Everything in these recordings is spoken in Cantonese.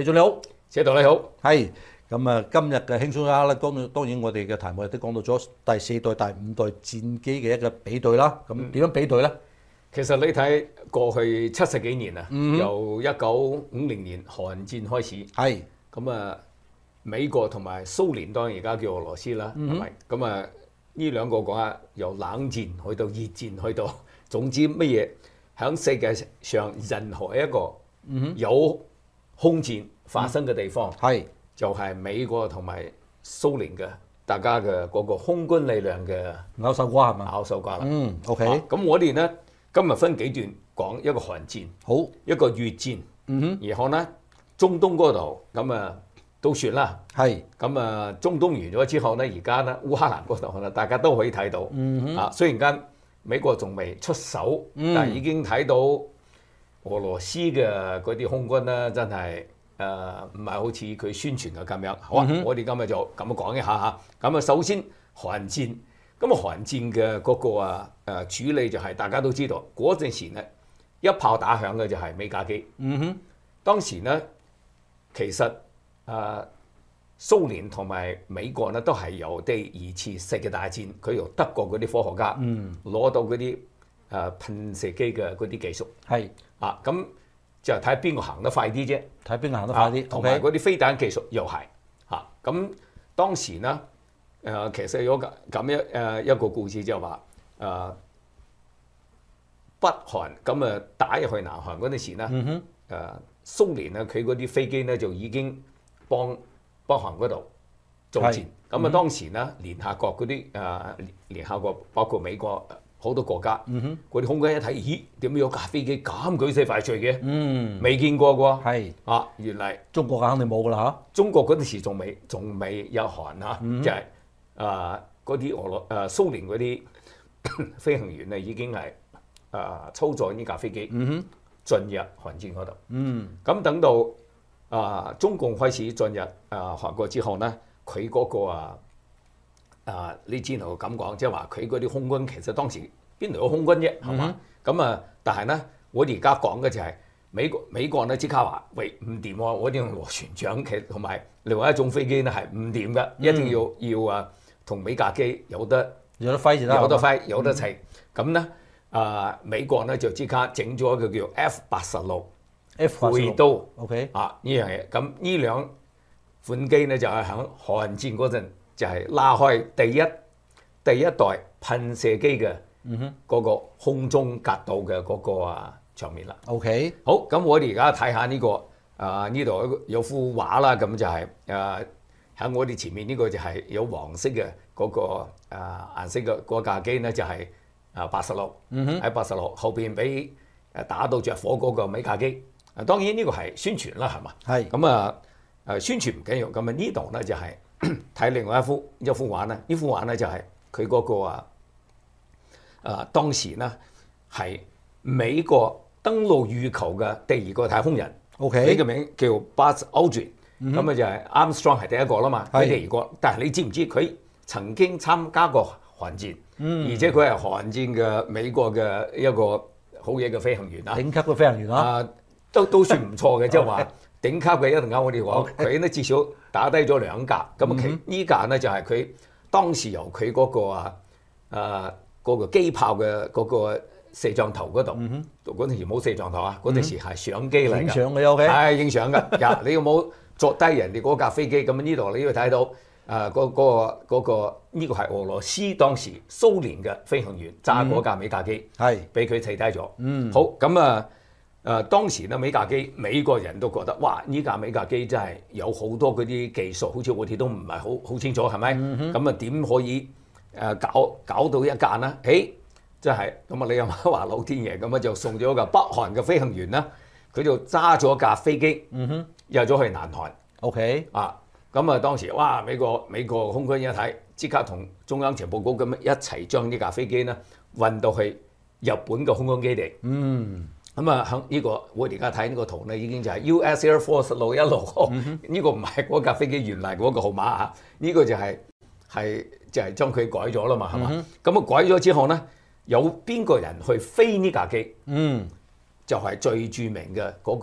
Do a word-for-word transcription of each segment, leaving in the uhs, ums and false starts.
李總你好， 謝導你好。 係咁啊！今日嘅輕鬆一刻咧，當當然我哋嘅題目亦都講到咗第四代、第五代戰機嘅一個比對啦。咁點樣比對咧？ 其實你睇過去七十幾年啊， 嗯由一九五零年韓戰開始， 係咁啊美國同埋蘇聯當然而家叫俄羅斯啦，係咪、嗯？咁啊呢兩個講下由冷戰去到熱戰去到，總之乜嘢喺世界上任何一個有空戰發生嘅地方，係、嗯、就係美國同埋蘇聯嘅大家嘅嗰個空軍力量嘅咬手瓜係嘛？ 咬手瓜啦。 嗯 ，OK。 咁、啊、我哋咧今日分幾段講一個韓戰，好一個越戰，嗯哼，然後咧中東嗰度咁啊都算啦，係咁啊中東完咗之後咧，而家咧烏克蘭嗰度咧，大家都可以睇到，嗯哼，啊雖然間美國仲未出手，嗯、但係已經睇到俄羅斯嘅嗰啲空軍咧，真係誒唔係好似佢宣傳嘅咁樣。好啊，嗯、我哋今日就咁樣講一下嚇。咁啊，首先韓戰，咁啊韓戰嘅嗰個啊誒處理就係大家都知道，嗰陣時咧一炮打響嘅就係美架機。嗯哼，當時咧其實誒、呃、蘇聯同埋美國咧都係由第二次世界大戰，佢由德國嗰啲科學家攞到嗰啲誒噴射機嘅嗰啲技術。係。啊，咁就睇邊個行得快啲啫，睇邊個行得快啲，同埋嗰啲飛彈技術又係嚇。咁、啊、當時咧，誒、呃、其實有咁咁一誒一個故事就話誒、呃、北韓咁啊打入去南韓嗰陣時咧，誒、嗯哼呃、蘇聯咧佢嗰啲飛機咧就已經幫北韓嗰度作戰。咁啊當時咧聯合國嗰啲誒聯合國包括美國。好多國家，嗰、嗯、啲空軍一睇，咦？點解有架飛機咁舉死快脆嘅？嗯，未見過喎。係啊，原嚟中國肯定冇㗎啦嚇。中國嗰陣時仲未仲未有韓嚇，即係啊嗰啲俄羅誒蘇聯嗰啲飛行員咧已經係啊操作呢架飛機進入韓戰嗰度。嗯，咁等到啊中共開始進入啊韓國之後咧，佢嗰個啊。啊！你之前咁講，即係話佢嗰啲空軍其實當時邊度有空軍啫，係嘛？咁啊、嗯，但係咧，我哋而家講嘅就係美國美國咧即刻話：喂，唔掂喎！我哋用螺旋槳，其實同埋另外一種飛機咧係唔掂嘅，一定要要啊同美架機有得有得揮有得揮有得齊。咁咧啊，美國咧就即刻整咗一個叫 F 八十六 F 回刀 ，OK 啊呢樣嘢。咁呢兩款機咧就係喺韓戰嗰陣。就係拉開第一第一代噴射機嘅嗰個空中格鬥嘅嗰個啊場面啦。OK，好，咁我哋而家睇下呢個啊呢度有幅畫啦，咁就係誒喺我哋前面呢個就係有黃色嘅嗰個啊顏色嘅嗰架機咧，就係啊八十六喺八十六後邊俾誒打到着火嗰個美架機。啊，當然呢個係宣傳啦，係嘛？係咁啊誒宣傳唔緊要，咁啊呢度咧就係。睇另外一幅一幅畫咧，呢幅畫咧就係佢嗰個啊，啊當時咧係美國登陸月球嘅第二個太空人 ，OK，呢個名叫 Buzz Aldrin，咁啊就係 Armstrong 係第一個啦嘛，係第二個。但係你知唔知佢曾經參加過韓戰，嗯、而且佢係韓戰嘅美國嘅一個好嘢嘅飛行員啊，頂級嘅飛行員啊，都都算唔錯嘅，即係話。頂級嘅一陣間我哋講，佢咧 Okay. 至少打低咗兩架，咁啊其呢架咧就係佢當時由佢嗰、那個啊啊嗰、那個機炮嘅嗰個攝像頭嗰度，嗰陣、mm hmm. 時冇攝像頭啊，嗰陣、mm hmm. 時係相機嚟㗎，影相嘅 OK，係影相㗎。呀，你有冇作低人哋嗰架飛機？咁呢度你要睇到啊嗰、那個嗰、那個呢、這個係俄羅斯當時蘇聯嘅飛行員揸嗰架美架機，係俾佢砌低咗。嗯、mm，hmm. 好咁啊。誒、呃、當時咧美架機，美國人都覺得哇！呢架美架機真係有好多嗰啲技術，好似我哋都唔係好好清楚，係咪？咁啊點可以誒、呃、搞搞到一架呢？誒，真係咁啊！你又話老天爺咁啊，就送咗個北韓嘅飛行員啦，佢就揸咗架飛機，嗯哼，入咗去南韓。OK 啊，咁啊當時哇！美國美國空軍一睇，即刻同中央情報局咁一齊將呢架飛機呢運到去日本嘅空軍基地。嗯。咁啊，喺呢個我哋而家睇呢個圖咧，已經就係 U S Air Force 六一六號，呢、嗯、哼個唔係嗰架飛機原來嗰個號碼啊，呢、這個就係、是、係就係將佢改咗啦嘛，係嘛？咁啊、嗯、哼改咗之後咧，有邊個人去飛呢架機？嗯，就係最著名嘅嗰個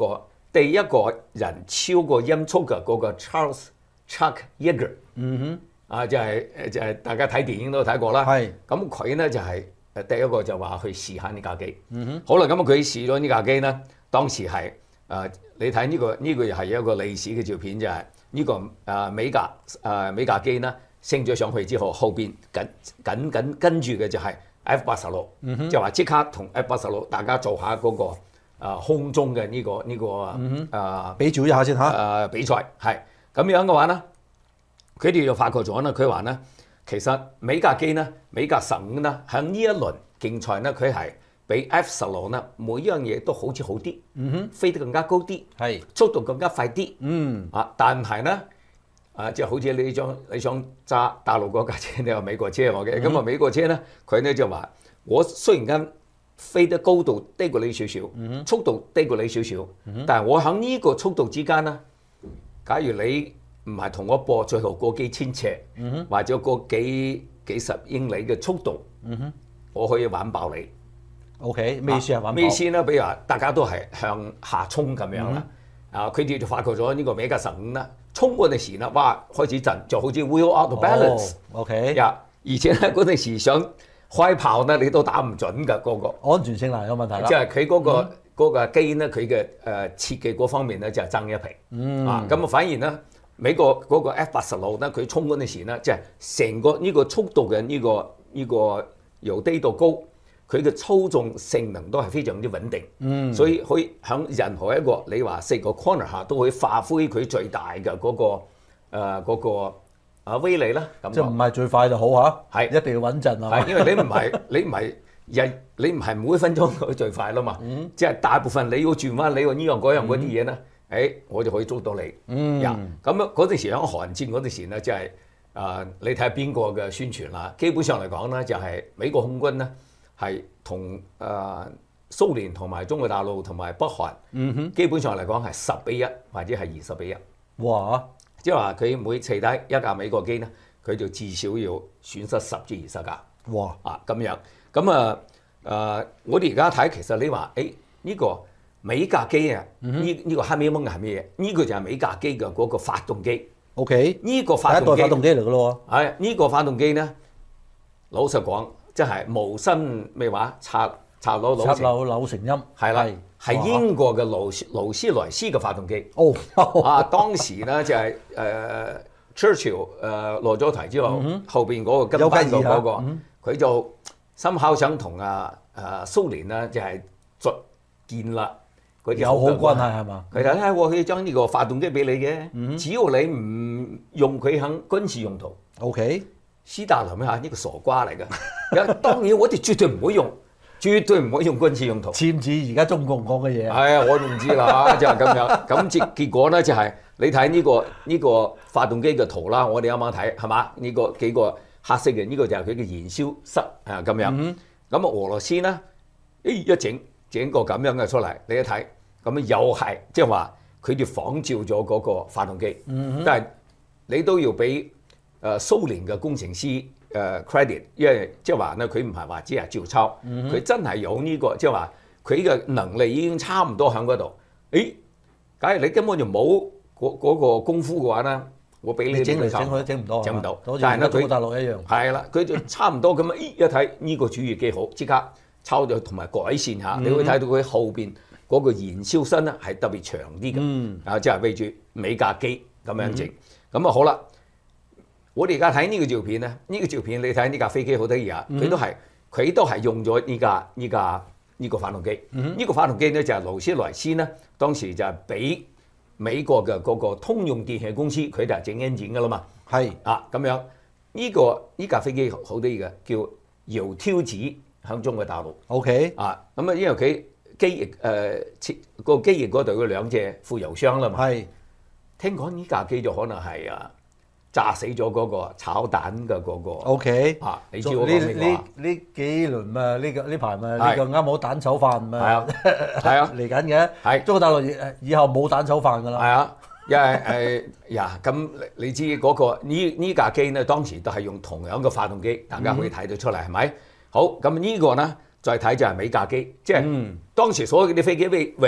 第一個人超過音速嘅嗰個 Charles Chuck Yeager， 嗯哼， 啊就係、是、就係、是、大家睇電影都睇過啦。 係， 咁佢咧就係、是、誒第一個就話去試下呢架機。 嗯哼， 好啦，咁佢試咗呢架機咧，當時係誒、呃、你睇呢、這個呢、這個又係一個歷史嘅照片，就係、是、呢、這個誒、呃、美架誒、呃、美架機咧升咗上去之後，後邊緊緊緊跟住嘅就係 F 八十六，就話即刻同 F 八十六大家做下嗰、那個。啊，空中嘅呢、這個呢、這個啊、嗯呃， 比照一下先嚇。 誒比賽係咁樣嘅話咧，佢哋就發覺咗咧，佢話咧，其實美架機咧，美架十五咧，喺呢一輪競賽咧，佢係比 F 十六咧，每一樣嘢都好似好啲，嗯哼，飛得更加高啲，係速度更加快啲，嗯啊，但係咧，啊即係好似你想你想揸大陸嗰架車，你話美國車我嘅，咁啊、嗯、美國車咧，佢咧就話我雖然間飛得高度低過你少少，速度低過你少少，但係我喺呢個速度之間咧，假如你唔係同我搏最後嗰幾千尺，或者嗰幾幾十英里嘅速度，我可以玩爆你。 OK， 咩意思啊？玩爆？ 咩意思咧？比如話大家都係向下衝咁樣啦，啊，佢哋就發覺咗呢個美架十五啦，衝嗰陣時啦，哇，開始震，就好似 wheel out of balance。 OK， 呀，而且咧嗰陣時想開炮咧，你都打唔準㗎，嗰個安全性難有問題啦。 即係佢嗰個嗰個機咧，佢嘅誒設計嗰方面咧就係爭一皮。嗯。啊，咁啊反而咧，美國嗰個 F 八十六咧，佢衝嗰陣時咧，即係成個呢個速度嘅呢個呢個由低到高，佢嘅操縱性能都係非常之穩定。嗯。所以可以喺任何一個你話四個 corner 下都可以發揮佢最大嘅嗰個誒嗰個啊威力啦，咁即係唔係最快就好嚇，係一定要穩陣啊！ 係因為你唔係你唔係日你唔係每分鐘佢最快啦嘛，嗯、即係大部分你要轉彎，你話呢樣嗰樣嗰啲嘢咧，誒、嗯、我就可以捉到你。嗯，呀咁樣嗰陣時喺韓戰嗰陣時咧，即係啊你睇下邊個嘅宣傳啦，基本上嚟講咧就係美國空軍咧係同啊蘇聯同埋中國大陸同埋北韓，嗯哼，基本上嚟講係十比一或者係二十比一。哇！即係話佢每砌低一架美國機咧，佢就至少要損失十至二十架。哇！啊咁樣，咁啊誒，我哋而家睇其實你話誒呢個美架機啊，呢呢、嗯、個黑咪蒙係咩嘢？呢、這個就係美架機嘅嗰個發動機。OK，呢個發動機，第一代發動機嚟嘅咯喎。係呢個發動機咧，老實講，即係無心咩話拆拆佬佬拆佬佬成音。係啦。 係英國嘅勞勞斯萊斯嘅發動機。哦，啊，當時咧就係誒 Churchill 誒落咗台之後，嗯、後邊嗰個跟班嘅嗰個，佢、嗯、就深刻想同啊誒蘇聯咧就係續建立嗰啲友好關係係嘛？佢就咧我可以將呢個發動機俾你嘅，嗯、只要你唔用佢喺軍事用途。OK，斯大林啊呢個傻瓜嚟㗎，當然我哋絕對唔會用。絕對唔可以用軍事用途，似唔似而家中共講嘅嘢？係啊，我唔知啦，就係咁樣。咁結結果咧就係、是、你睇呢、這個呢、這個發動機嘅圖啦，我哋啱啱睇係嘛？呢、這個幾個黑色嘅呢、這個就係佢嘅燃燒室啊咁樣。咁啊、嗯、俄羅斯咧，誒一整整個咁樣嘅出嚟，你一睇咁又係即係話佢哋仿照咗嗰個發動機，嗯、但係你都要俾誒、呃、蘇聯嘅工程師。誒、uh, credit，因為即係話咧，佢唔係話只係照抄，佢、嗯、真係有呢、這個，即係話佢嘅能力已經差唔多喺嗰度。誒，假如你根本就冇嗰嗰個功夫嘅話咧，我俾你整嚟整去都整唔到，整唔到。但係咧，佢大陸一樣係啦，佢就差唔多咁啊！咦，一睇呢個主意幾好，即刻抄咗同埋改善下，嗯、你會睇到佢後邊嗰個燃燒身咧係特別長啲嘅，嗯、啊，即係為住美架機咁樣整，咁啊、嗯、好啦。我哋而家睇呢個照片咧，呢、這個照片你睇呢架飛機好得意啊！佢、嗯、都係佢都係用咗呢架呢架呢個發動機。呢、嗯、個發動機咧就係勞斯萊斯咧，當時就係俾美國嘅嗰個通用電氣公司，佢哋係整 engine 㗎啦嘛。係是啊，咁樣呢、這個呢架飛機好得意嘅，叫窈窕子，響中國大陸。OK 啊，咁啊，因為佢機翼誒設個機翼嗰度有兩隻副油箱啦嘛。係是聽講呢架機就可能係啊。炸死咗嗰個炒蛋嘅嗰個 ，OK 啊！你知我講咩話？呢呢呢幾輪嘛，呢個呢排嘛，呢個啱好蛋炒飯嘛，係啊，係啊，嚟緊嘅，係中國大陸以後冇蛋炒飯噶啦，係啊，因為誒呀，咁你知嗰個呢呢架機咧，當時都係用同樣嘅發動機，大家可以睇到出嚟係咪？好，咁呢個咧再睇就係美架機，即係當時所有嘅啲飛機為為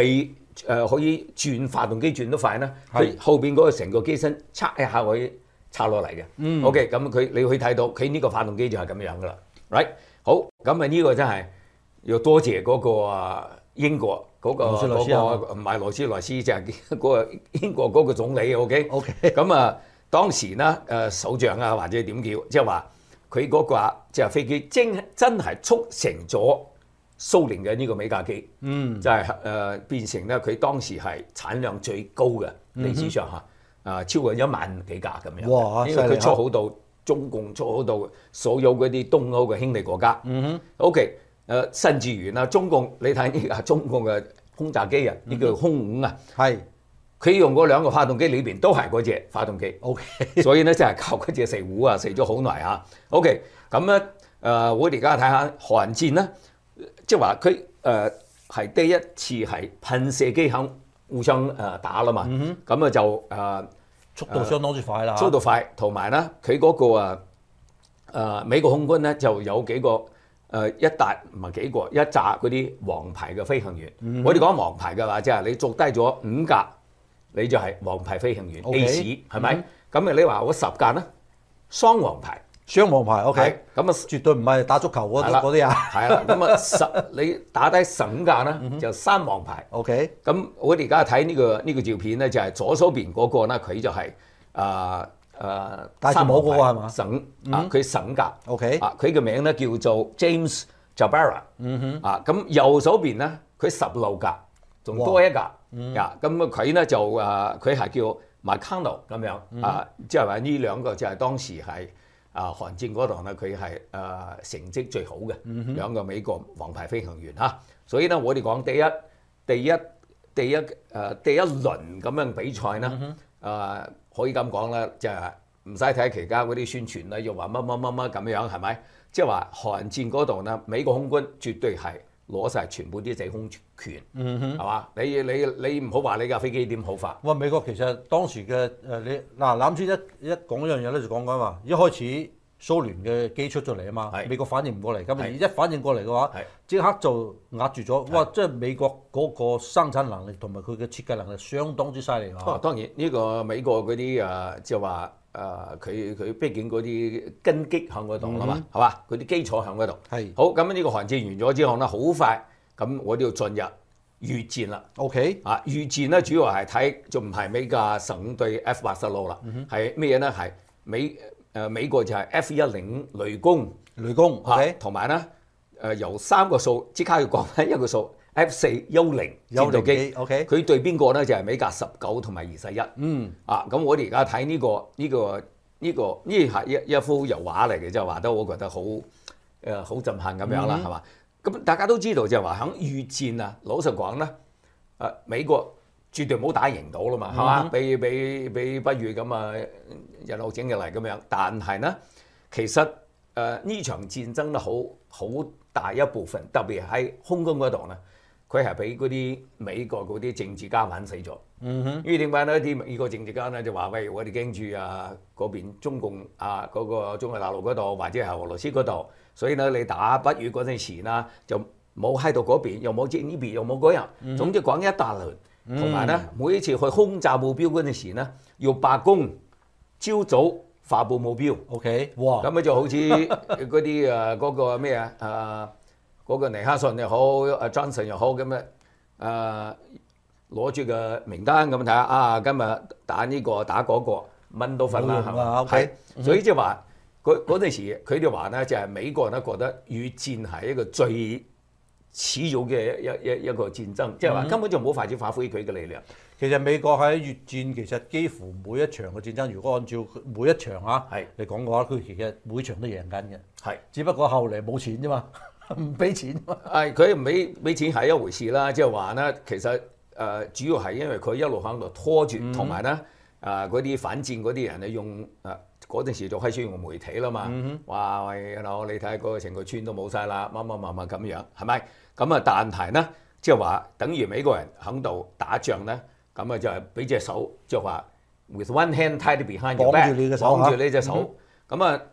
誒可以轉發動機轉得快咧，佢後邊嗰個成個機身拆一下可以拆落嚟嘅。嗯、OK， 咁佢你可以睇到佢呢個發動機就係咁樣噶啦。Right， 好，咁啊呢個真係要多謝嗰個啊英國嗰、嗰個嗰個唔係羅斯萊斯，就係嗰個英國嗰個總理。OK，OK， 咁啊當時咧誒首相啊或者點叫，即係話佢嗰個即係飛機真真係促成咗蘇聯嘅呢個美架機，嗯，就係、是、誒、呃、變成咧佢當時係產量最高嘅歷史上嚇，啊超過一萬幾架咁樣。哇！因為佢出好到中共出好到所有嗰啲東歐嘅兄弟國家。嗯哼。OK， 誒、呃、甚至於啦，中共你睇呢個中共嘅轟炸機啊，呢、嗯、叫空五啊，係佢用嗰兩個發動機裏邊都係嗰隻發動機。OK， 所以咧真係靠嗰隻食糊啊，食咗好耐嚇。OK， 咁咧誒我哋而家睇下韓戰啦。即係話佢誒係第一次係噴射機肯互相誒打啦嘛，咁啊、嗯、就誒、呃、 速度相當之快啦， 速度快，同埋咧佢嗰個啊誒、呃、美國空軍咧就有幾個誒、呃、一笪唔係幾個一紮嗰啲王牌嘅飛行員。嗯、我哋講王牌嘅話，即係你做低咗五架，你就係王牌飛行員 A 士係咪？咁啊、嗯、你話我十架咧雙王牌。 雙王牌 OK， 咁啊絕對唔係打足球嗰啲啊， 係啦，咁啊十你打低十五架啦，就三王牌 OK。 咁我哋而家睇呢個呢、呢個照片咧，就係、是、左手邊嗰個咧，佢就係啊啊戴住帽嗰個係嘛？ 十五啊，佢十五架 OK。 啊，佢嘅名咧叫做 James Jabara。嗯哼。啊，咁右手邊咧，佢十六架，仲多一架。啊，咁啊佢咧就啊，佢係叫 McConnell 咁樣啊，即係話呢兩個就係當時係。啊，韓戰嗰度咧，佢係誒成績最好嘅、嗯、兩個美國王牌飛行員嚇，所以咧我哋講第一、第一、第一誒、呃、第一輪咁樣比賽咧，誒、嗯呃、可以咁講啦，就係唔使睇其他嗰啲宣傳啦，又話乜乜乜乜咁樣係咪？即係話韓戰嗰度咧，美國空軍絕對係攞晒全部啲制空權，嗯哼，係嘛？你你你唔好話你架飛機點好法。 哇！美國其實當時嘅誒、呃、你嗱攬先一一講一樣嘢咧，就講緊話一開始蘇聯嘅機出咗嚟啊嘛，美國反應唔過嚟，咁一反應過嚟嘅話，即刻就壓住咗。哇！即係美國嗰個生產能力同埋佢嘅設計能力相當之犀利啊！ 當然呢個美國嗰啲誒即係話。誒佢佢畢竟嗰啲根基喺嗰度啊嘛，係嘛？佢啲基礎喺嗰度。係好咁呢個韓戰完咗之後咧，好快咁我哋要進入越戰啦。OK 啊，越戰咧主要係睇就唔係美架十五對 F 八十六啦，係咩嘢咧？係美誒美國就係 F 一零五雷公雷公嚇， 同埋咧誒由三個數即刻要講翻一個數。F 四幽靈戰鬥機 ，OK，佢對邊個咧就係美架十九同埋二十一。嗯，啊，咁我哋而家睇呢個呢、這個呢、這個呢係一一幅油畫嚟嘅，就畫得我覺得好誒好震撼咁樣啦，係嘛、嗯？咁大家都知道就係話喺越戰啊，老實講咧，誒美國絕對冇打贏到啦嘛，係嘛、嗯？俾俾俾不如咁啊，一路整入嚟咁樣，但係咧，其實誒呢、呃、場戰爭咧好好大一部分，特別喺空軍嗰度咧。佢係俾嗰啲美國嗰啲政治家玩死咗。嗯哼，因為點解呢？啲美國政治家咧就話：喂，我哋驚住啊嗰邊中共啊嗰、嗰個中國大陸嗰度，或者係俄羅斯嗰度，所以咧你打北越嗰陣時啦，就冇喺到嗰邊，又冇即呢邊，又冇嗰樣。嗯、總之講一大輪，同埋咧每一次去轟炸目標嗰陣時咧，要罷工，朝早發佈目標。OK， 哇！咁咧就好似嗰啲誒嗰個咩啊啊〜嗰個尼克遜又好，阿 Johnson 又好咁樣，誒攞住個名單咁睇下，啊今日打呢個打嗰個，蚊都瞓啦，係嘛？係，所以即係話嗰嗰陣時，佢哋話咧就係美國人咧覺得越戰係一個最恥辱嘅一一一個戰爭，即係話根本就冇法子發揮佢嘅力量。 其實美國喺越戰其實幾乎每一場嘅戰爭，如果按照每一場啊嚟講嘅話，佢其實每場都贏緊嘅。係，只不過後嚟冇錢啫嘛。唔俾錢， 係佢唔俾俾錢係一回事啦。即係話咧，其實誒、呃、主要係因為佢一路喺度拖住，同埋咧誒嗰啲反戰嗰啲人咧用誒嗰陣時就開始用媒體啦嘛。話、嗯、喂，嗱你睇下嗰個成個村都冇晒啦，乜乜乜乜咁樣，係咪？咁啊，但係咧，即係話等於美國人喺度打仗咧，咁啊就係俾隻手，即係話 with one hand tied behind your back，綁住你隻手，綁住呢隻手，咁啊。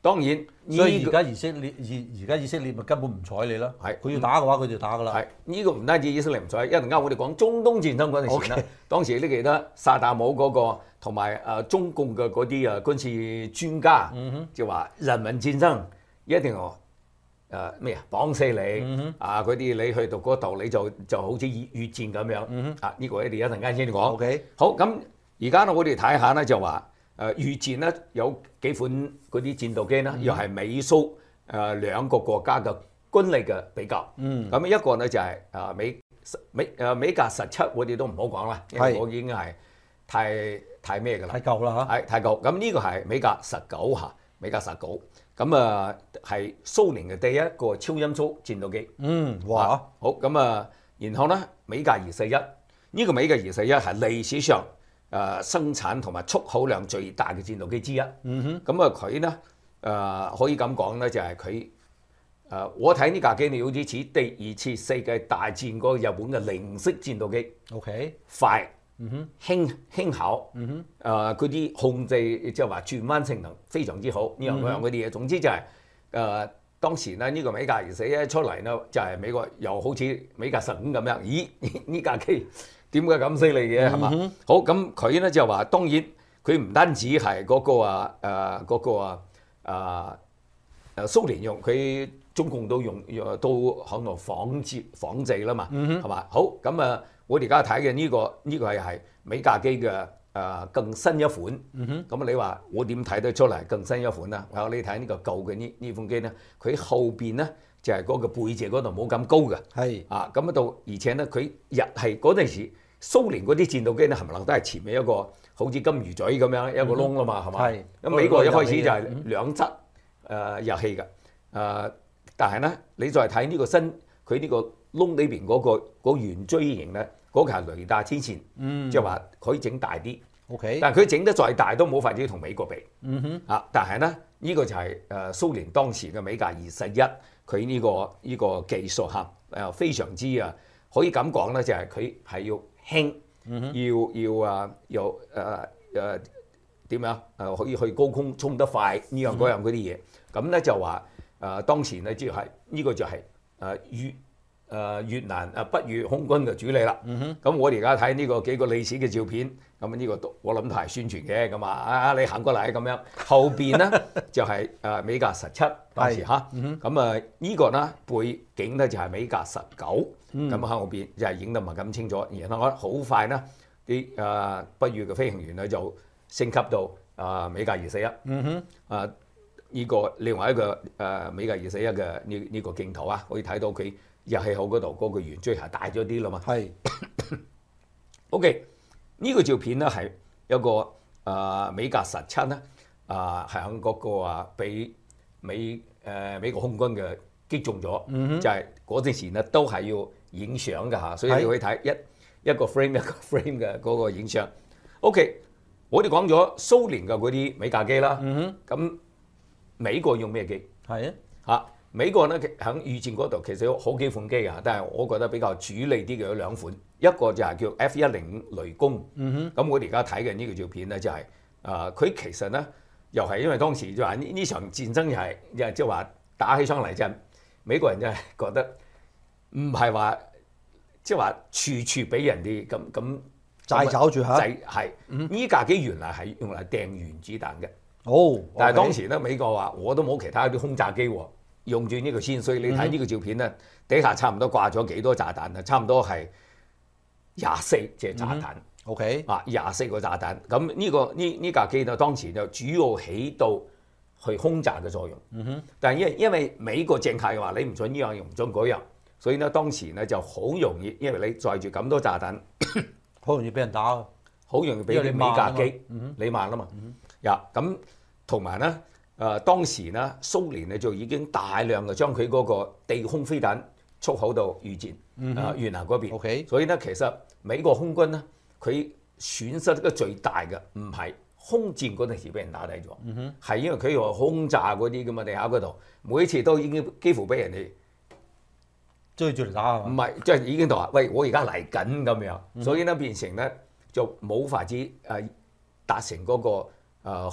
當然， 所以而家以色列而而家以色列咪根本唔睬你啦。係，佢要打嘅話，佢就打㗎啦。 係，呢個唔單止以色列唔睬，一陣間我哋講中東戰爭嗰陣時咧， okay. 當時你記得薩達姆嗰個同埋誒中共嘅嗰啲誒軍事專家，嗯、就話人民戰爭一定要誒咩啊綁死你、嗯、啊嗰啲你去到嗰度你就就好似越戰咁樣、嗯、啊呢、這個我哋一陣間先講。 OK， 好，咁而家咧我哋睇下咧就話。誒越戰咧有幾款嗰啲戰鬥機咧，又係美蘇誒兩個國家嘅軍力嘅比較。嗯，咁一個咧就係誒美美誒美格十七，我哋都唔好講啦，因為我已經係太太咩㗎啦， 太舊啦嚇， 係太舊。咁呢個係美格十九嚇，美格十九。咁啊係蘇聯嘅第一個超音速戰鬥機。嗯，哇！啊、好咁啊，然後咧美格二四一，呢個美格二四一係歷史上誒、呃、生產同埋出口量最大嘅戰鬥機之一。嗯哼，咁啊佢咧誒可以咁講咧，就係佢誒我睇呢架機，你有啲似第二次世界大戰嗰個日本嘅零式戰鬥機。OK， 快，嗯哼，輕輕巧，嗯哼，誒嗰啲控制即係話轉彎性能非常之好，呢樣嗰樣嗰啲嘢。總之就係、是、誒、呃、當時咧呢、這個美格二四一出嚟咧，就係、是、美國又好似美格十五咁樣，咦呢架機？點解咁犀利嘅係嘛？好，咁佢咧就話，當然佢唔單止係嗰個啊誒嗰個啊啊誒蘇聯用，佢中共都用都喺度仿製仿製啦嘛，係嘛？好，咁啊，我哋而家睇嘅呢個呢個係係美架機嘅誒更新一款。咁你話我點睇得出嚟更新一款啊？我你睇呢個舊嘅呢呢款機咧，佢後邊咧就係嗰個背脊嗰度冇咁高嘅。係啊，咁啊到而且咧佢日係嗰陣時。蘇聯嗰啲戰鬥機咧，冚唪唥都係前面一個好似金魚嘴咁樣一個窿啦嘛，係、嗯、嘛？係。咁美國一開始就係兩側誒入氣嘅，誒、呃，但係咧你再睇呢個新佢呢個窿裏邊嗰個嗰圓錐形咧，嗰、那個係雷達天線，嗯，即係話可以整大啲。OK。但係佢整得再大都冇法子同美國比。嗯哼。啊，但係咧呢、這個就係誒蘇聯當時嘅美格二十一，佢呢、這個呢、這個技術嚇誒非常之啊，可以咁講咧，就係佢係要。輕，要要啊，又誒誒點樣？誒、呃、可以去高空衝得快，呢樣嗰樣嗰啲嘢。咁咧就話誒、呃、當時咧即係呢個就係誒越誒越南誒北越空軍嘅主力啦。咁、嗯、我哋而家睇呢個幾個歷史嘅照片，咁呢個都我諗都係宣傳嘅。咁啊啊你行過嚟咁樣，後邊咧就係誒美格十七當時嚇。咁啊呢個咧背景咧就係美格十九。咁喺後邊就係影得唔係咁清楚，然後我好快咧啲誒北越嘅飛行員咧就升級到啊、呃、美格二四一。嗯哼。啊呢個另外一個誒、呃、美格二四一嘅呢呢個鏡頭啊，可以睇到佢入氣口嗰度嗰個圓錐係大咗啲啦嘛。係。OK，呢個照片咧係有個誒、呃、美格十七咧啊係喺嗰個啊俾美誒、呃、美國空軍嘅擊中咗、嗯，就係嗰陣時咧都係要影相㗎嚇，所以你可以睇一一個 frame 一個 frame 嘅嗰個影相。OK，我哋講咗蘇聯嘅嗰啲美架機啦，咁、嗯、美國用咩機？係啊，嚇美國咧喺預戰嗰度其實有好幾款機啊，但係我覺得比較主力啲嘅有兩款，一個就係叫 F 一零五雷公。咁、嗯、我哋而家睇嘅呢個照片咧就係、是、啊，佢、呃、其實咧又係因為當時就話呢呢場戰爭又係又即係話打起上嚟就係美國人真係覺得。唔係話即係話處處俾人哋咁咁掣肘住嚇，係呢架機原來係用嚟掟原子彈嘅。哦，但係當時咧美國話我都冇其他啲轟炸機喎，用住呢個先，所以你睇呢個照片咧、嗯，底下差唔多掛咗幾多炸彈啊？差唔多係廿四隻炸彈。OK，啊廿四個炸彈。咁呢、呢個呢呢架機咧當時就主要起到去轟炸嘅作用。嗯哼，但係因因為美國政客嘅話，你唔准呢樣又唔准嗰樣。所以咧，當時咧就好容易，因為你載住咁多炸彈，好容易俾人打，好容易俾啲美架機，你慢啦嘛。呀，咁同埋咧，誒當時咧，蘇聯咧就已經大量嘅將佢嗰個地空飛彈出口到越戰，啊越南嗰邊。OK，所以咧，其實美國空軍咧，佢損失得最大嘅唔係空戰嗰陣時俾人打低咗，係、嗯、因為佢話轟炸嗰啲咁嘅地下嗰度，每一次都已經幾乎俾人哋追住嚟打，唔係即係已經同話，喂，我而家嚟緊咁樣、嗯，所以咧變成咧就冇法子誒達成嗰、那個誒、呃、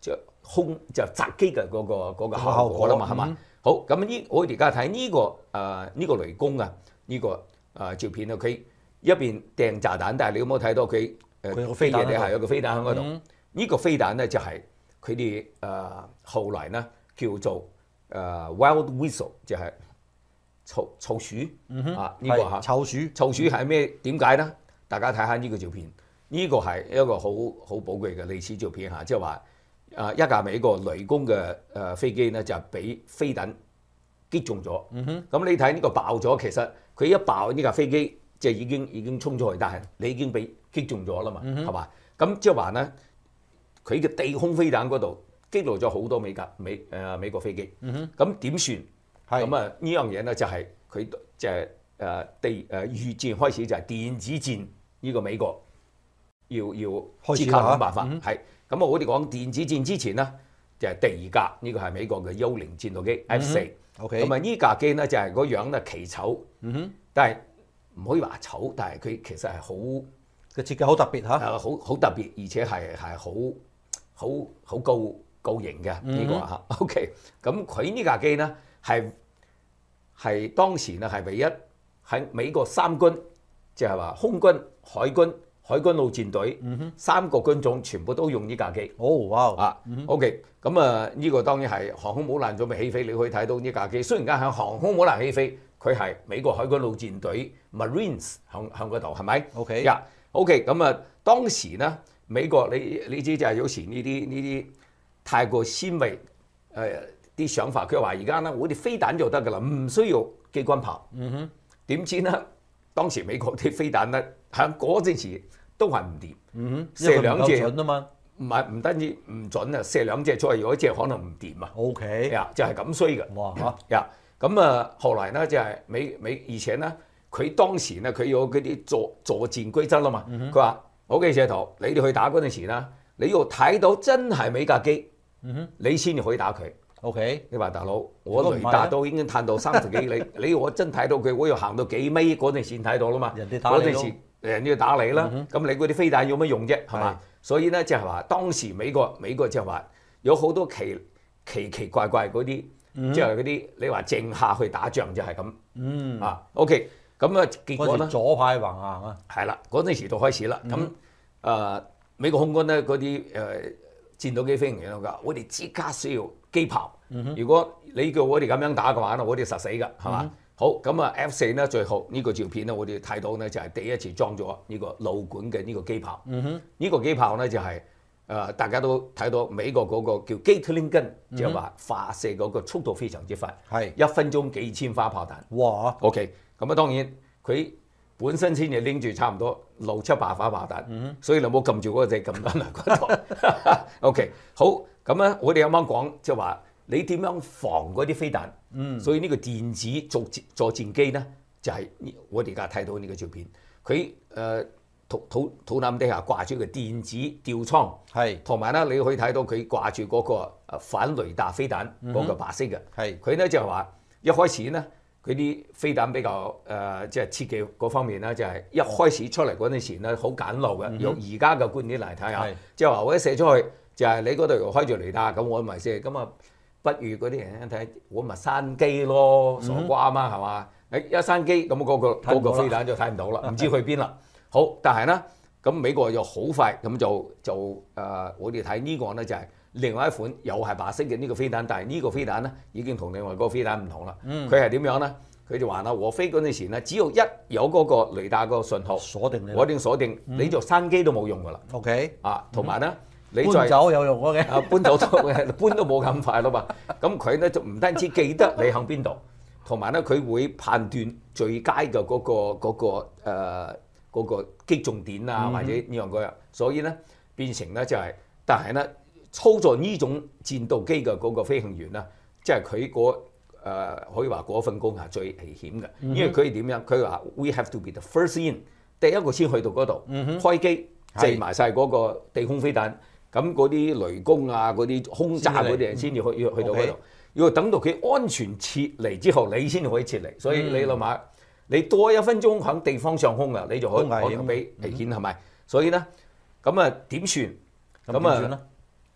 即係空就襲擊嘅嗰個嗰個效果啦嘛，係嘛？嗯、好咁呢，我而家睇呢個誒呢、呃呢個雷公啊，呢、呢個誒、呃、照片啊，佢一邊掟炸彈，但係你有冇睇到佢誒飛嘢？你係有個飛彈喺嗰度。呢、嗯、個飛彈咧就係佢哋誒後來咧叫做誒、呃、wild whistle，就係臭臭鼠、嗯、啊呢、呢個嚇臭鼠。 臭鼠係咩？點解咧？大家睇下呢個照片，呢、呢個係一個好好寶貴嘅歷史照片嚇，即係話誒一架美國雷公嘅誒飛機咧就俾飛彈擊中咗。咁、嗯、你睇呢個爆咗，其實佢一爆呢架飛機即係已經已經衝出去，但係你已經俾擊中咗啦嘛，係、嗯、嘛？咁即係話咧，佢嘅地空飛彈嗰度擊落咗好多美架美誒、呃、美國飛機。咁點算？咁啊呢樣嘢咧就係佢就係誒地誒預戰開始就係電子戰，呢個美國要要即刻諗辦法。係咁啊！我哋講電子戰之前咧，就係、是、第二架呢、這個係美國嘅幽靈戰鬥機 F 四、嗯。OK。咁啊呢架機咧就係個樣咧奇醜，嗯、但係唔可以話醜，但係佢其實係好嘅設計好特別嚇。 誒好好特別，而且係係好好好高高型嘅呢、嗯這個嚇。OK。咁佢呢架機咧係係當時咧係唯一喺美國三軍，即係話空軍、海軍。海軍陸戰隊、嗯、三個軍種全部都用呢架機。 哦，哇！ 啊、嗯、，OK， 咁啊呢個當然係航空母艦準備起飛，你可以睇到呢架機。雖然間喺航空母艦起飛，佢係美國海軍陸戰隊 Marines 向向嗰度，係咪 ？OK， 呀、yeah, ，OK， 咁啊當時咧美國你你知就係有時呢啲呢啲太過先衛誒啲想法，佢話而家咧我哋飛彈就得㗎啦，唔需要機關炮。嗯哼，點知咧當時美國啲飛彈咧喺嗰陣時都係唔掂，嗯、射兩隻準啊嘛， 唔係唔單止唔準啊，射兩隻出去，有一隻可能唔掂啊。 O K， 呀，就係咁衰嘅。 哇嚇！ 呀，咁啊，後來咧就係美美，而且咧佢當時咧佢有嗰啲作作戰規則啦嘛。佢話：O K，社徒，你哋去打嗰陣時啦，你要睇到真係美架機，嗯、你先至可以打佢。 O K， 你話大佬，我雷達都已經探到三十幾里，你要我真睇到佢，我要行到幾米嗰陣先睇到啦嘛。 人哋打你咯。 人要打你啦，咁、嗯、你嗰啲飛彈有乜用啫？係嘛？所以咧就係話當時美國美國就係話有好多奇奇奇怪怪嗰啲，即係嗰啲你話正下去打仗就係咁。嗯啊 ，OK， 咁啊結果咧左派橫行啊， 係啦，嗰陣時就開始啦。咁、嗯、誒、呃、美國空軍咧嗰啲誒戰鬥機飛行員講：我哋即刻需要機炮、嗯。如果你叫我哋咁樣打嘅話咧，我哋實死㗎，係嘛？嗯好咁啊 ！F 四咧最後呢個照片咧，我哋睇到咧就係第一次裝咗呢個路管嘅呢個機炮。嗯哼，呢個機炮咧就係誒大家都睇到美國嗰個叫 Gatling gun，就係話發射嗰個速度非常之快，係一分鐘幾千發炮彈。哇 ！OK， 咁啊當然佢本身先至拎住差唔多六七百發炮彈，嗯、所以你冇撳住嗰隻咁多嚟嗰度。OK， 好咁咧，我哋啱啱講就話。你點樣防嗰啲飛彈？嗯，所以呢個電子作戰作戰機咧，就係、是、我哋而家睇到呢個照片。佢誒土土土冧底下掛住個電子吊艙，係同埋咧，你可以睇到佢掛住嗰個反雷達飛彈嗰個白色嘅。係佢咧就係話一開始咧，佢啲飛彈比較誒即係設計嗰方面咧，就係、是、一開始出嚟嗰陣時咧好簡陋嘅。用而家嘅觀點嚟睇下，即係話我一射出去就係、是、你嗰度開住雷達，咁我咪射咁啊。不如嗰啲人睇，我咪閂機咯，傻瓜嘛係嘛？誒一閂機咁嗰個嗰個飛彈就睇唔到啦，唔知去邊啦。好，但係咧咁美國又好快咁就就誒、呃，我哋睇呢個咧就係另外一款又係白色嘅呢個飛彈，但係呢個飛彈咧已經同另外嗰個飛彈唔同啦。佢係點樣咧？佢就話啦，我飛嗰陣時咧，只要一有嗰個雷達個信號鎖定你，我定鎖定，嗯、你就閂機都冇用噶啦。OK 啊，同埋咧。嗯你搬走有用嘅， 啊搬走都搬都冇咁快咯嘛。咁佢咧就唔單止記得你向邊度，同埋咧佢會判斷最佳嘅嗰、嗰個嗰、嗰個誒、呃嗰個、擊中點啊，或者呢樣嗰樣。所以咧變成咧就係、是，但係咧操作呢種戰鬥機嘅嗰個飛行員咧，即係佢嗰誒可以話嗰份工係最危險嘅，因為佢點樣？佢話 We have to be the first in， 第一個先去到嗰度、嗯、開機，掟埋晒嗰個地空飛彈。咁嗰啲雷公啊，嗰啲轟炸嗰啲人先至去去到嗰度，要等到佢安全撤離之後，你先可以撤離。所以你諗下，你多一分鐘喺地方上空啊，你就可可能俾危險係咪？所以咧，咁啊點算？咁啊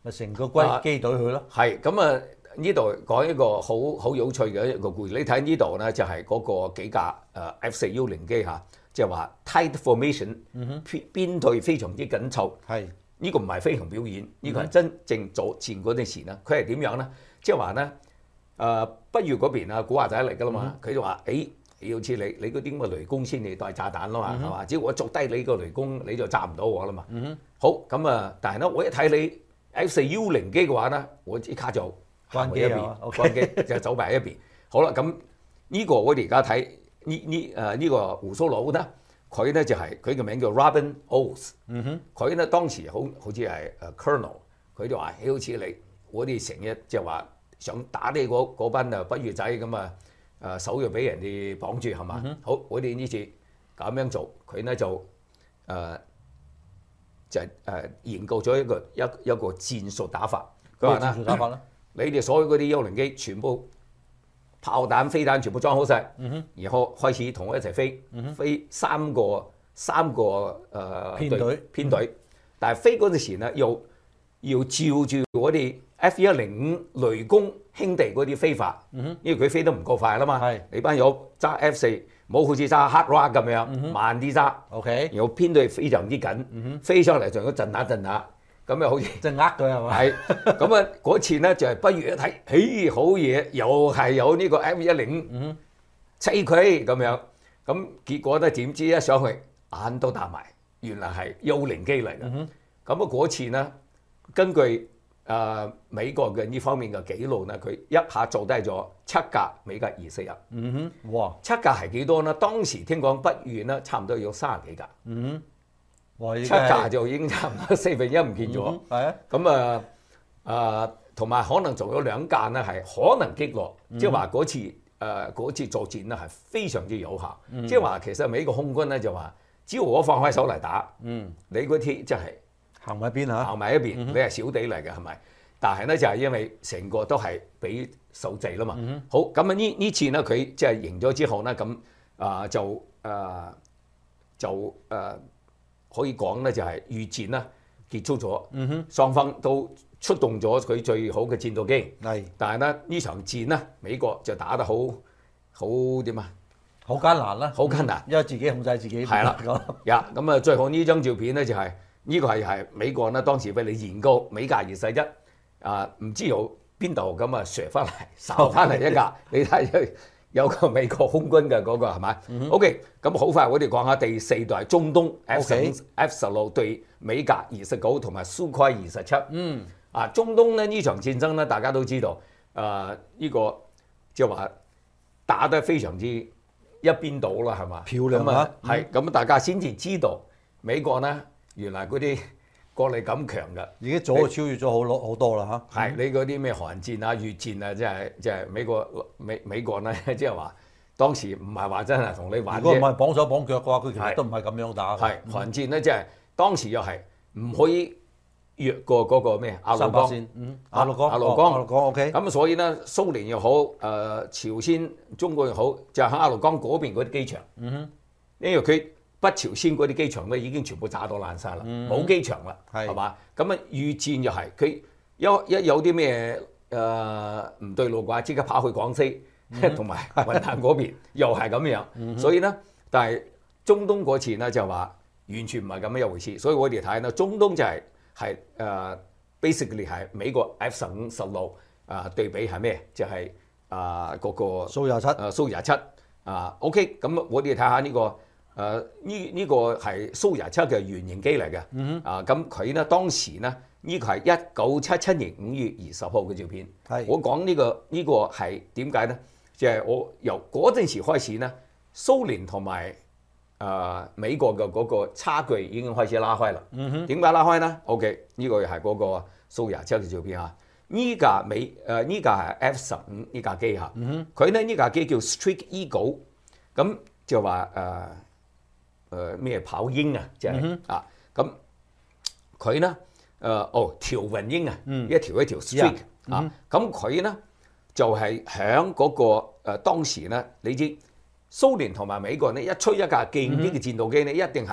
咪成個歸機隊去咯。 係咁啊！呢度講一個好好有趣嘅一個故事。你睇呢度咧，就係嗰個幾架誒 F 四幺零機嚇，即係話 tight formation，編隊非常之緊湊。係呢個唔係飛行表演，呢個係真正作戰嗰陣時咧，佢係點樣咧？即係話咧誒，北越嗰邊啊，古惑仔嚟㗎啦嘛，佢就話誒。要似你，你嗰啲咁嘅雷公先至帶炸彈啦嘛，係嘛？只要我捉低你個雷公，你就炸唔到我啦嘛。好咁啊，但係咧，我一睇你 F 四幺零機嘅話咧，我即刻就關機啊，關機就走埋一邊。好啦，咁呢個我哋而家睇呢呢誒呢個鬍鬚佬咧，佢咧就係佢嘅名叫 Robin Olds。佢咧當時好好似係誒 Colonel，佢就話好似你，我哋成日即係話想打你嗰嗰班啊北越仔咁啊。誒手又俾人哋綁住係嘛？嗯、好，我哋呢次咁樣做，佢咧就誒、呃、就係、是、誒、呃、研究咗一個一一個戰術打法。佢話啦，戰術打法啦，你哋所有嗰啲幽靈機全部炮彈、飛彈全部裝好晒，嗯、然後開始同我一齊飛，嗯、飛三個三個誒、呃、編隊編隊，但係飛嗰陣時咧，又要照住我哋 F 一零五雷公兄弟嗰啲飛法，嗯、因為佢飛得唔夠快啦嘛。你班友揸 F 四，冇好似揸 Hard Rock 咁樣，嗯、慢啲揸。OK，然後編隊非常之緊，嗯、飛上嚟仲要震下震下，咁又好似即係呃佢係嘛？ 係咁啊！嗰次咧就係不如一睇，嘿好嘢，又係有呢個 F 一零五，砌佢咁樣。咁結果咧點知一上去眼都打埋，原來係幽靈機嚟嘅。咁啊嗰次咧，根據誒、呃、美國嘅呢方面嘅記錄咧，佢一下做低咗七架美格二四一。嗯哼，哇！七架係幾多呢？當時聽講北越咧差唔多有三十幾架。嗯哼，七架就已經差唔多四分一唔見咗。係啊。咁啊誒，同埋可能仲有兩架呢係可能擊落，即係話嗰次誒嗰、呃、次作戰咧係非常之有效。即係話其實美國空軍咧就話，只要我放開手嚟打，嗯，你嗰啲即係。 行埋一邊嚇， 行埋一邊，嗯、你係小弟嚟嘅係咪？但係咧就係、是、因為成個都係俾受制啦嘛。嗯、好咁啊！呢呢次咧佢即係贏咗之後咧，咁啊、呃、就誒、呃、就誒、呃、可以講咧就係越戰啦結束咗，嗯、哼雙方都出動咗佢最好嘅戰鬥機。係，但係咧呢場戰咧，美國就打得好好點啊？ 好艱難啦， 好艱難， 因為自己控制自己。係啦， 呀咁啊，最後呢張照片咧就係、是。呢個係係美國咧，當時俾你研究美格二十一啊，唔知由邊度咁啊，射翻嚟，掃翻嚟一架。你睇有個美國空軍嘅嗰、那個係咪、嗯、？OK，咁好快我哋講下第四代中東 F 十五、F 十六對美格二十九同埋蘇愷二十七。嗯，啊，中東咧呢場戰爭咧，大家都知道，啊呢、這個即係話打得非常之一邊倒啦，係嘛？漂亮啊！係咁、嗯、大家先至知道美國咧。原來嗰啲國力咁強嘅， 已經早就超越咗好多好多啦嚇。 係你嗰啲咩韓戰啊、越戰啊，即係即係美國美美國咧，即係話當時唔係話真係同你玩。 如果唔係綁手綁腳嘅話，佢其實都唔係咁樣打。 係韓戰咧，即係當時又係唔可以越過嗰個咩鴨綠江線。嗯， 鴨綠江。 鴨綠江。 鴨綠江 OK。 咁所以咧，蘇聯又好，誒朝鮮、中國又好，就喺鴨綠江嗰邊嗰啲機場。嗯哼。因為佢。北朝鮮嗰啲機場咧已經全部炸到爛晒啦，冇、嗯、機場啦，係嘛？咁啊，越戰又係佢一一有啲咩誒唔對路嘅話，即刻跑去廣西同埋雲南嗰邊，又係咁樣。嗯、所以咧，但係中東嗰次咧就話完全唔係咁樣一回事。所以我哋睇咧，中東就係係誒 basically 係美國 F 十五、十六啊對比係咩？就係啊嗰個蘇廿七啊蘇廿七啊 OK。咁我哋睇下呢個。誒呢呢個係蘇廿七嘅原型機嚟嘅，嗯、啊咁佢咧當時咧呢、這個係一九七七年五月二十號嘅照片。係我講呢、這個呢、這個係點解咧？即、就、係、是、我由嗰陣時開始咧，蘇聯同埋誒美國嘅嗰個差距已經開始拉開啦。嗯哼，點解拉開咧 ？OK，呢個係嗰個蘇廿七嘅照片啊。呢架美誒呢架係 F 十五呢架機嚇。嗯哼，佢咧呢架機叫 Streak Eagle，咁就話誒。呃誒咩、呃、跑鷹啊，即係、嗯、哼啊，咁佢咧誒哦條雲鷹啊，嗯、一條一條 streak、嗯、啊，咁佢咧就係響嗰個誒、呃、當時咧，你知蘇聯同埋美國咧一出一架勁啲嘅戰鬥機咧，嗯、哼一定係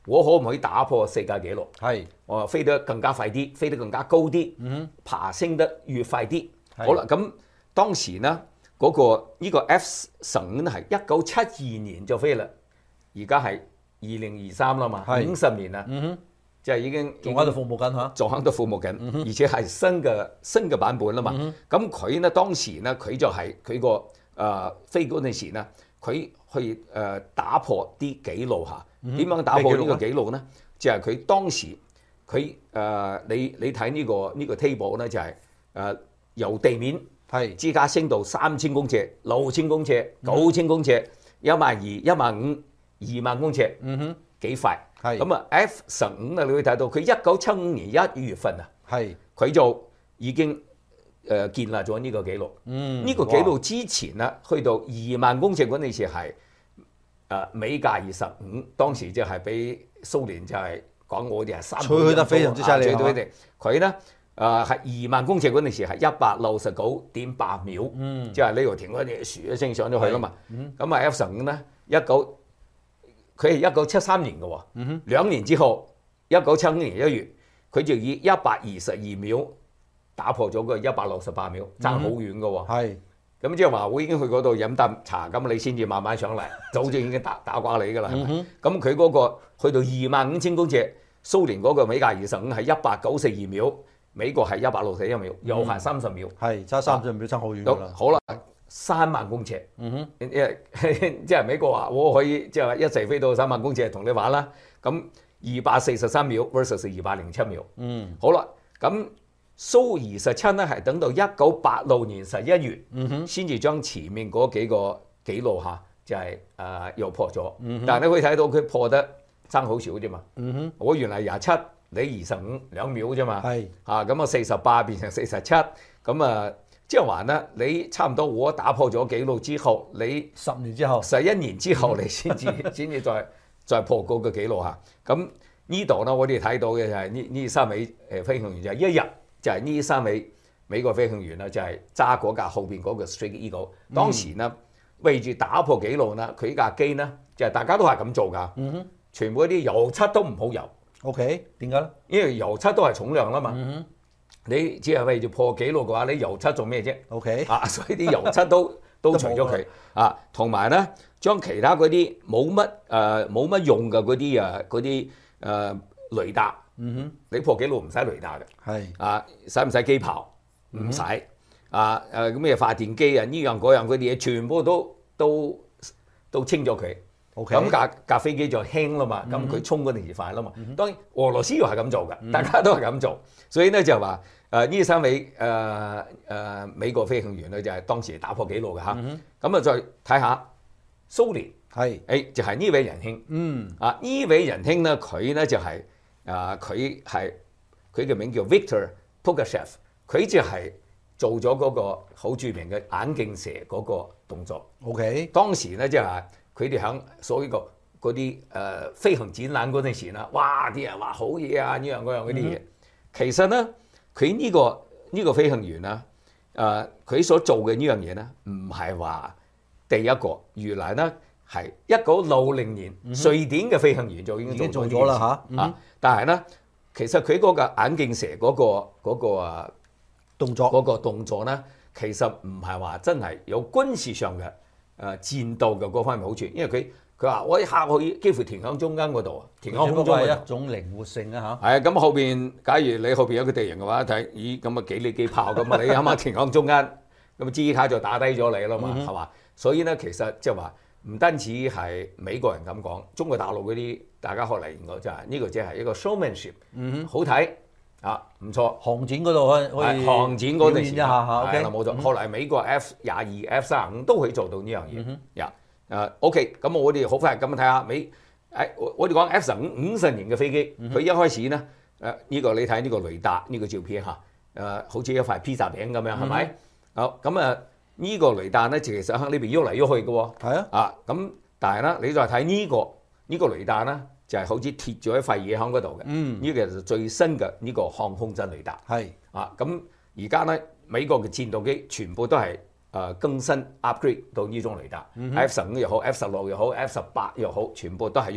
我可唔可以打破世界紀錄？ 係， 我飛得更加快啲，飛得更加高啲， 嗯、 爬升得越快啲。好啦，咁當時呢嗰、那個呢、這個 F 十五係一九七二年就飛啦，而家係二零二三啦嘛，五十年啦。嗯即係已經仲喺度服務緊嚇， 仲喺度服務緊，嗯、而且係新嘅新嘅版本啦嘛。咁佢呢當時呢，佢就係佢個誒飛嗰陣時呢，佢去誒、呃、打破啲紀錄嚇。點、嗯、樣打破呢個紀錄呢？就係、是、佢當時佢誒、呃、你你睇呢、這個呢、這個 table 呢，就係、是、誒、呃、由地面係之間升到三千公尺、六千公尺、九千公尺、一萬二、一萬五、二萬公尺，嗯哼，幾快？咁啊 F 十五啊，你會睇到佢一九七五年一月份啊，係佢就已經誒建立咗呢個紀錄。嗯，呢個紀錄之前咧，去到二萬公尺嗰陣時係誒美加二十五，當時就係俾蘇聯就係講我哋係三倍， 吹去得非常之犀利啊！佢咧誒係二萬公尺嗰陣時係一百六十九點八秒，嗯，即係呢條停嗰啲樹一聲上咗去啦嘛。咁啊 F 十五咧一九。佢係一九七三年嘅喎，嗯、兩年之後，一九七五年一月，佢就以一百二十二秒打破咗個一百六十八秒，爭好遠嘅喎。係、嗯，咁即係話我已經去嗰度飲啖茶，咁你先至慢慢上嚟，早就已經打打掛你㗎啦。咁佢嗰個去到二萬五千公尺，蘇聯嗰個美加二十五係一百九十二秒，美國係一百六十一秒，又係三十秒。係差三十秒，爭好遠㗎啦。好啦。三萬公尺，嗯哼，因為即係美國話我可以即係話一齊飛到三萬公尺同你玩啦。咁二百四十三秒 versus 二百零七秒，嗯，好啦，咁蘇二十七咧係等到一九八六年十一月，嗯哼，先至將前面嗰幾個紀錄嚇就係、是、誒、呃、又破咗，嗯、但係你可以睇到佢破得爭好少啫嘛，嗯哼，我原來廿七，你二十五兩秒啫嘛，係啊，咁啊四十八變成四十七，咁啊。即係話咧，你差唔多我打破咗紀錄之後，你十年之後、 十一年之後，你先至先至再再破嗰個紀錄嚇。咁呢度咧，我哋睇到嘅就係呢呢三位誒飛行員就係一日就係呢三位美國飛行員啦，就係揸嗰架後邊嗰個 Strike Eagle。當時咧為住打破紀錄啦，佢架機咧就係大家都係咁做㗎。嗯哼，全部啲油漆都唔好油。 OK，點解咧？ 因為油漆都係重量啦嘛。嗯哼。你只係為咗破紀錄嘅話，你油漆做咩啫 ？OK 啊，所以啲油漆都都除咗佢啊，同埋咧將其他嗰啲冇乜誒冇乜用嘅嗰啲啊嗰啲誒雷達，嗯哼，你破紀錄唔使雷達嘅，係啊，使唔使機炮？唔使、嗯、啊誒咁咩發電機啊呢樣嗰樣嗰啲嘢，全部都都都清咗佢。OK，咁架架飛機就輕啦嘛，咁佢衝嗰陣時快啦嘛。嗯、當然俄羅斯又係咁做嘅，大家都係咁做，所以咧就話誒呢三位誒誒、呃呃、美國飛行員咧就係當時打破紀錄嘅嚇。咁、嗯、啊再睇下蘇聯係誒就係、是、呢位仁兄。嗯啊呢位仁兄咧佢咧就係啊佢係佢嘅名叫 Victor Pugachev， 佢就係做咗嗰個好著名嘅眼鏡蛇嗰個動作。OK， 當時咧即係。佢哋喺所以個嗰啲誒飛行展覽嗰陣時啦，哇！啲人話好嘢啊，呢樣嗰樣嗰啲嘢。其實咧，佢呢、這個呢、這個飛行員啦，誒、呃、佢所做嘅呢樣嘢咧，唔係話第一個，原來咧係一九六零年、嗯、瑞典嘅飛行員就已經做咗啦嚇。啊，但係咧，其實佢嗰個眼鏡蛇嗰、那個嗰、那個啊動作嗰、那個動作咧，其實唔係話真係有軍事上嘅。誒戰鬥嘅嗰方面好處，因為佢佢話我一下可以幾乎停喺中間嗰度，停喺空中係一種靈活性啊嚇。係啊，咁後邊假如你後邊有個地形嘅話，睇咦咁啊幾哩幾炮咁啊，你啱啱停喺中間，咁啊支卡就打低咗你啦嘛，係嘛？所以咧其實即係話唔單止係美國人咁講，中國大陸嗰啲大家學嚟研究就係呢個即係一個 showmanship，嗯、好睇。啊，唔錯，航展嗰度可以可以航展嗰陣時，係啦冇錯。後嚟美國 F 廿二、F 三十五都可以做到呢樣嘢。呀、嗯，誒、uh, OK，咁我哋好快咁樣睇下美，誒我我哋講 F 十五五十年嘅飛機，佢、嗯、一開始咧誒呢、呃這個你睇呢個雷達呢、這個照片嚇，誒、呃、好似一塊披薩餅咁樣，係咪、嗯？好咁啊，呢、這個雷達咧其實喺呢邊喐嚟喐去嘅喎。係啊，啊咁但係咧，你再睇呢、這個呢、這個雷達咧。就係好似貼咗一塊嘢喺嗰度嘅，呢、嗯、個就最新嘅呢個航空陣雷達。係啊，咁而家咧美國嘅戰鬥機全部都係誒、呃、更新 upgrade 到呢種雷達、嗯、，F 十五又好，F 十六又好，F 十八又好，全部都係用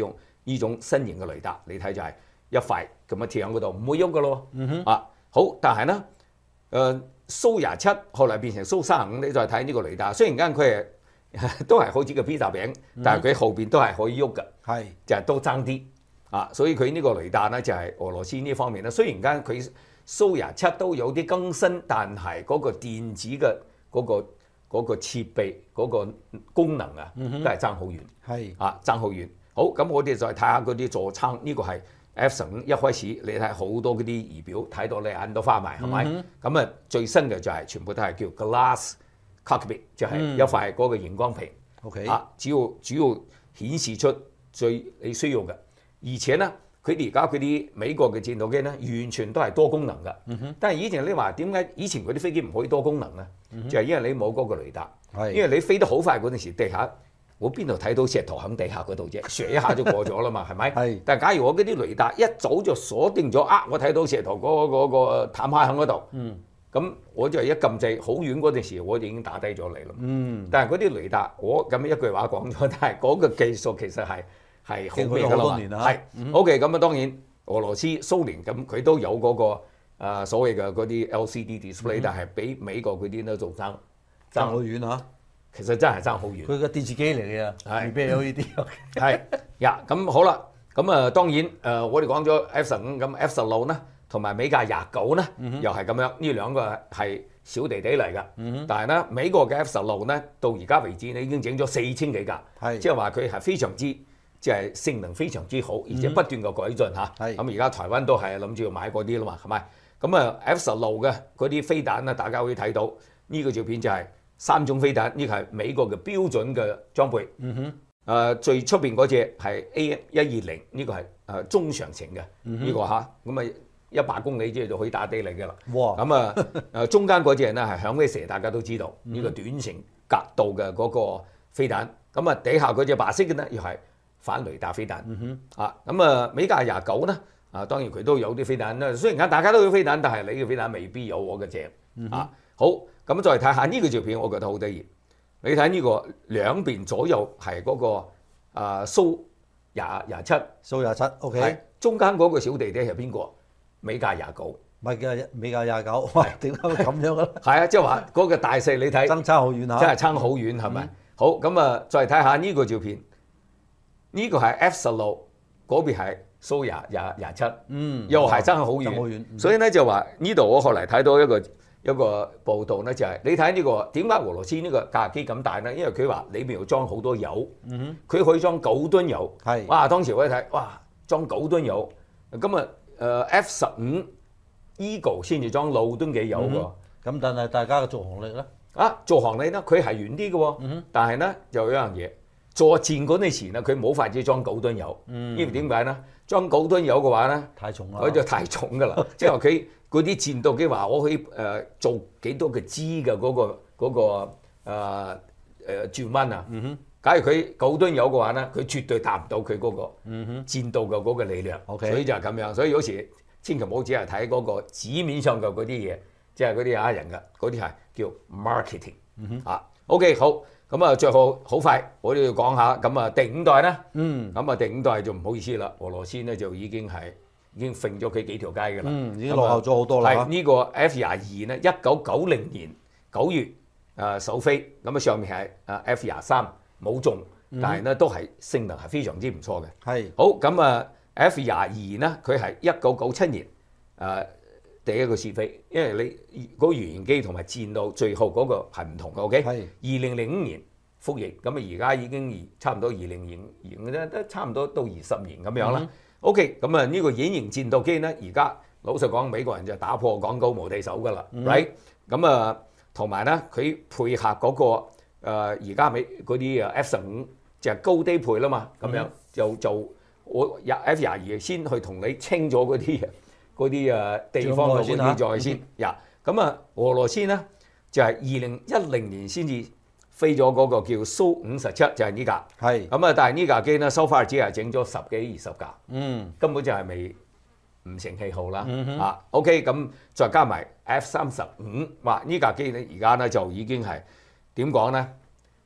呢種新型嘅雷達，你睇就係一塊咁樣貼喺嗰度，唔會喐噶咯。 嗯哼。 啊，好，但係咧，誒、呃、蘇廿七後來變成蘇三十五，你再睇呢個雷達，雖然間佢係都係好似個披薩餅，但係佢後邊都係可以喐嘅，係、嗯、就係都爭啲啊。所以佢呢個雷達咧就係俄羅斯呢方面咧，雖然間佢蘇廿七都有啲更新，但係嗰個電子嘅嗰、嗰個嗰、嗰個設備嗰、嗰個功能啊，都係爭好遠，係啊爭好遠。好，咁我哋再睇下嗰啲座艙，呢、呢個係 F 十五一開始，你睇好多嗰啲儀表，睇到你眼都花埋，係咪？咁、嗯、啊最新嘅就係全部都係叫 Glass Cockpit， 就係一塊嗰個熒光屏。OK、嗯、啊，主要主要顯示出最你需要嘅，而且咧。佢哋而家嗰啲美國嘅戰鬥機咧，完全都係多功能㗎。嗯、但係以前你話點解以前嗰啲飛機唔可以多功能咧、嗯？就係、是、因為你冇嗰個雷達，因為你飛得好快嗰陣時，地下我邊度睇到石頭喺地下嗰度啫，唰一下就過咗啦嘛，係咪？係。但係假如我嗰啲雷達一早就鎖定咗啊，我睇到石頭嗰、嗰個、嗰個坦克喺嗰度，嗯，咁我就一撳掣，好遠嗰陣時我就已經打低咗你啦。嗯。但係嗰啲雷達，我咁一句話講咗，但係嗰個技術其實係。係好咩㗎啦嘛，係、嗯、OK 咁啊！當然俄羅斯、蘇聯咁佢都有嗰、那個、呃、所謂嘅嗰啲 L C D display，、嗯、但係比美國嗰啲咧仲爭爭好遠嚇。其實真係爭好遠。佢個電視機嚟嘅，係咩 L E D？係呀，咁好啦，咁啊當然誒、呃，我哋講咗 F 十五咁 F 十六咧，同埋美價廿九咧，又係咁樣，呢兩個係小弟弟嚟㗎、嗯。但係咧美國嘅 F 十六咧，到而家為止你已經整咗四千幾架，即係話佢係非常之。即係性能非常之好，而且不斷嘅改進嚇。咁而家台灣都係諗住要買嗰啲啦嘛，係咪？咁啊 F 十六嘅嗰啲飛彈咧，大家可以睇到呢、這個照片就係三種飛彈，呢個係美國嘅標準嘅裝備。嗯哼。誒、呃、最出邊嗰隻係 A 一二零，呢個係誒中長程嘅呢個嚇。咁啊一百公里之後就可以打低你嘅啦。哇！咁啊誒中間嗰隻咧係響尾蛇，大家都知道呢、這個短程格導嘅嗰個飛彈。咁啊底下嗰隻白色嘅咧又係。反雷達飛彈、嗯、啊，咁啊美價廿九咧啊，當然佢都有啲飛彈啦。雖然間大家都有飛彈，但係你嘅飛彈未必有我嘅正、嗯、啊。好，咁再睇下呢個照片，我覺得好得意。你睇呢個兩邊左右係嗰、那個啊蘇廿廿七，蘇廿七 OK。中間嗰個小弟弟係邊個？美價廿九，美價美價廿九，喂，點解會咁樣嘅？係啊，即係話嗰個大細你睇，爭差好遠嚇，真係差好遠係咪、嗯？好，咁啊再睇下呢個照片。呢、這個係 F 十六，嗰邊係蘇廿廿廿七，嗯，又係爭好遠，遠嗯、所以咧就話呢度我後嚟睇到一個一個報道咧，就係、是、你睇呢、這個點解俄羅斯呢個架機咁大咧？因為佢話裏邊又裝好多油，嗯佢可以裝九噸油，係，哇！當時我一睇，哇，裝九噸油，咁啊誒 F 十五 Eagle 先至裝六噸幾油喎，咁、嗯、但係大家嘅續航力咧，啊，續航力咧佢係遠啲嘅喎，嗯、但係咧就有一樣嘢。作戰嗰陣時咧，佢冇法子裝九噸油，嗯、因為點解咧？裝九噸油嘅話咧，太重啦，佢就太重㗎啦。即係話佢嗰啲戰鬥機話，我可以誒、呃、做幾多個 G 嘅嗰、嗰個嗰、嗰個誒誒轉彎啊。嗯、假如佢九噸油嘅話咧，佢絕對達唔到佢嗰個戰鬥嘅嗰個力量。Okay. 所以就係咁樣。所以有時千祈唔好只係睇嗰個紙面上嘅嗰啲嘢，即係嗰啲呃人㗎，嗰啲係叫 marketing、嗯。啊 ，OK 好。咁啊，最後好快，我哋要講下咁啊，第五代咧，嗯，咁啊，第五代就唔好意思啦，俄羅斯咧就已經係已經揈咗佢幾條街㗎啦，嗯，已經落後咗好多啦。係呢個 F 廿二咧，一九九零年九月啊首飛，咁啊上面係啊 F 廿三冇中，但係咧都係性能係非常之唔錯嘅。係好咁啊 ，F 廿二咧，佢係一九九七年啊第一個試飛，因為你嗰個原型機同埋戰鬥最後嗰個係唔同嘅 ，OK？係二零零五年服役，咁啊而家已經差唔多二零零零咧，都差唔多到二十年咁樣啦。嗯、OK，咁啊呢個隱形戰鬥機咧，而家老實講，美國人就打破廣告無敵手㗎啦、嗯、，right？咁啊同埋咧，佢配合嗰、那個而家、呃、美嗰啲啊 F 十五就係高低配啦嘛，咁樣、嗯、就就我入 F 廿二先去同你清咗嗰啲嗰啲誒地方嘅嗰啲在先呀，咁啊俄羅斯咧就係二零一零年先至飛咗嗰個叫蘇五十七，就係呢架。係咁啊，但係呢架機咧，so far只係整咗十幾二十架，嗯，根本就係未唔成氣候啦。嗯、啊 ，OK，咁再加埋 F 三十五，哇！呢架機咧而家咧就已經係點講咧？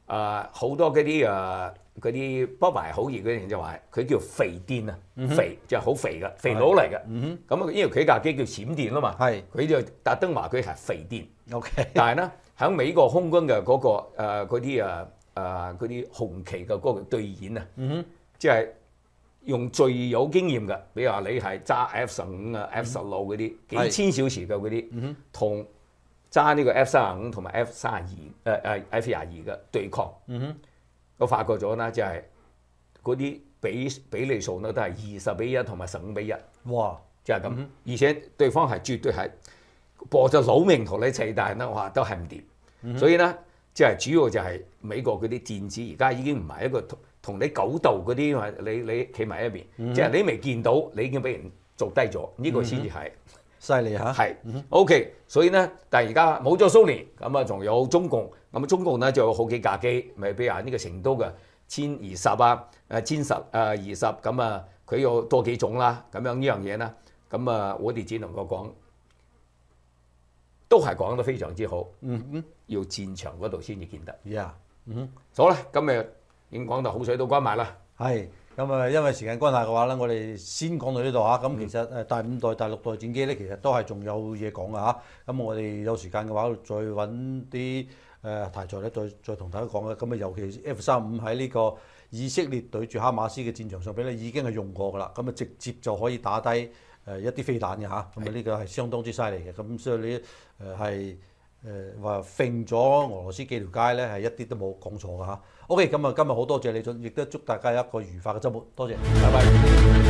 誒好多嗰啲誒嗰啲不懷好意嗰啲人就話佢叫肥電啊，肥即係好肥嘅肥佬嚟嘅。咁因為佢架機叫閃電啊嘛，佢就特登話佢係肥電。 OK， 但係咧喺美國空軍嘅嗰個誒嗰啲誒誒嗰啲紅旗嘅嗰個隊演啊，即係用最有經驗嘅，比如話你係揸 F 十五啊、F 十六嗰啲幾千小時嘅嗰啲，同揸呢個 F 三十五同埋 F 三十二誒誒 F 廿二嘅對抗，嗯、哼我發覺咗咧，就係嗰啲比比例數咧都係二十比一同埋十五比一，哇！就係咁，嗯、而且對方係絕對係搏咗老命同你砌，但係咧哇都係唔掂，嗯、所以咧即係主要就係美國嗰啲戰士而家已經唔係一個同同你狗鬥嗰啲話，你你企埋一邊，嗯、即係你未見到，你已經俾人做低咗，呢、這個先至係。 犀利嚇， 係 OK， 所以咧，但係而家冇咗蘇聯，咁啊仲有中共，咁啊中共咧就有好幾架機，咪比如話呢個成都嘅殲二十啊，誒殲十誒二十，咁啊佢有多幾種啦，咁樣呢樣嘢啦，咁啊我哋只能夠講，都係講得非常之好，嗯嗯，要戰場嗰度先至見得，yeah， 嗯，好啦，今日已經講到口水都乾埋啦， 係。咁啊，因為時間關係嘅話咧，我哋先講到呢度嚇。咁其實誒第五代、第六代戰機咧，其實都係仲有嘢講嘅嚇。咁我哋有時間嘅話，再揾啲誒題材咧，再再同大家講嘅。咁啊，尤其 F 三五喺呢個以色列對住哈馬斯嘅戰場上邊咧，已經係用過㗎啦。咁啊，直接就可以打低誒一啲飛彈嘅嚇。咁啊，呢個係相當之犀利嘅。咁所以你誒係誒話揈咗俄羅斯幾條街咧，係一啲都冇講錯㗎嚇。OK，咁啊，今日好多謝你，亦都祝大家一個愉快嘅週末，多謝，拜拜。